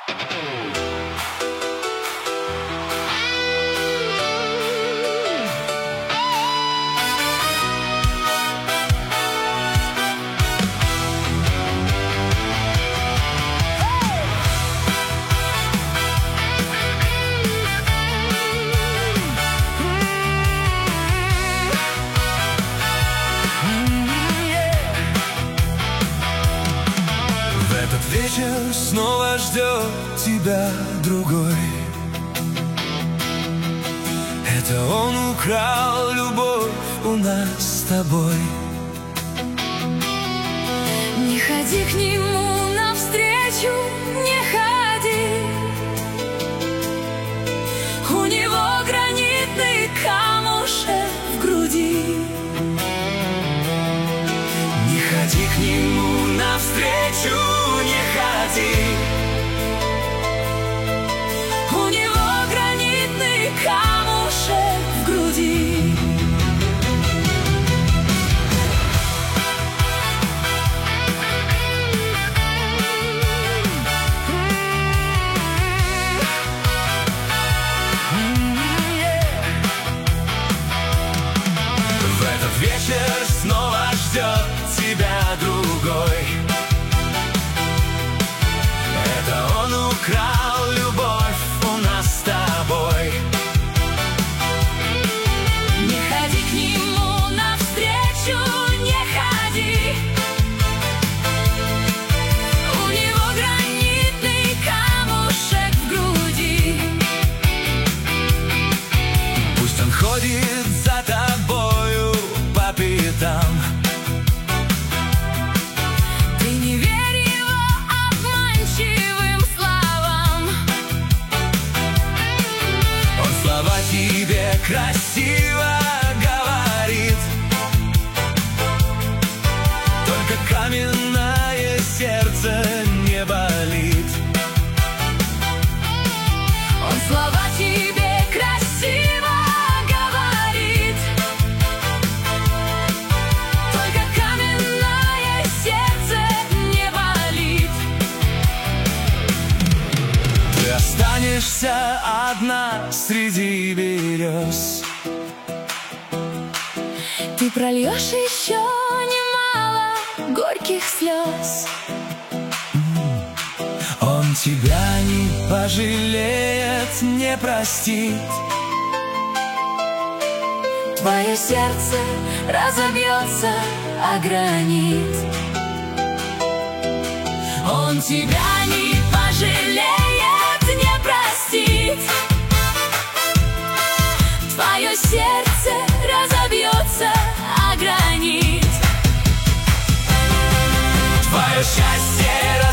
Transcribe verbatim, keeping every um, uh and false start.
Вечер снова ждет тебя другой. Это он украл любовь у нас с тобой. Не ходи к нему навстречу, не ходи. У него гранитный камушек в груди. Не ходи к нему навстречу, не ходи. У него гранитный камушек в груди. В этот вечер снова ждет тебя другой. Это он украл любовь у нас с тобой. Не ходи к нему навстречу, не ходи. У него гранитный камушек в груди. Пусть он ходит за тобою по пятам. Ты не верь его обманчивым словам. Он слова тебе красиво говорит, только каменное сердце не болит. Он слова тебе красиво говорит, только каменное сердце не болит. Ты останешься одна среди берез. Ты прольешь еще немало горьких слез. Он тебя не пожалеет, не простит. Твое сердце разобьется о гранит. Он тебя не пожалеет, не простит. Твое сердце разобьется о гранит. Твое счастье